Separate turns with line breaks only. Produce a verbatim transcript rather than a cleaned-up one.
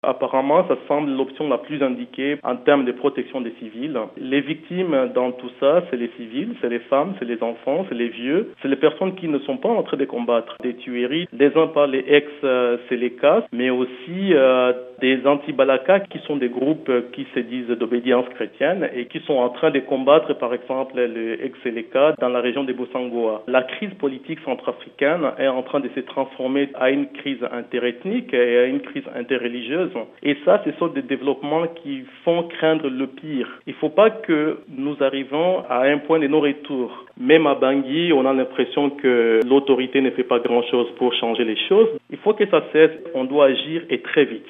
Apparemment, ça semble l'option la plus indiquée en termes de protection des civils. Les victimes dans tout ça, c'est les civils, c'est les femmes, c'est les enfants, c'est les vieux, c'est les personnes qui ne sont pas en train de combattre des tueries. Les uns par les ex, euh, c'est les C A S, mais aussi euh, des anti-Balaka qui sont des groupes qui se disent d'obédience chrétienne et qui sont en train de combattre, par exemple, les ex-Seleka dans la région de Bossangoa. La crise politique centrafricaine est en train de se transformer à une crise interethnique et à une crise interreligieuse. Et ça, ce sont des développements qui font craindre le pire. Il ne faut pas que nous arrivions à un point de non-retour. Même à Bangui, on a l'impression que l'autorité ne fait pas grand-chose pour changer les choses. Il faut que ça cesse. On doit agir et très vite.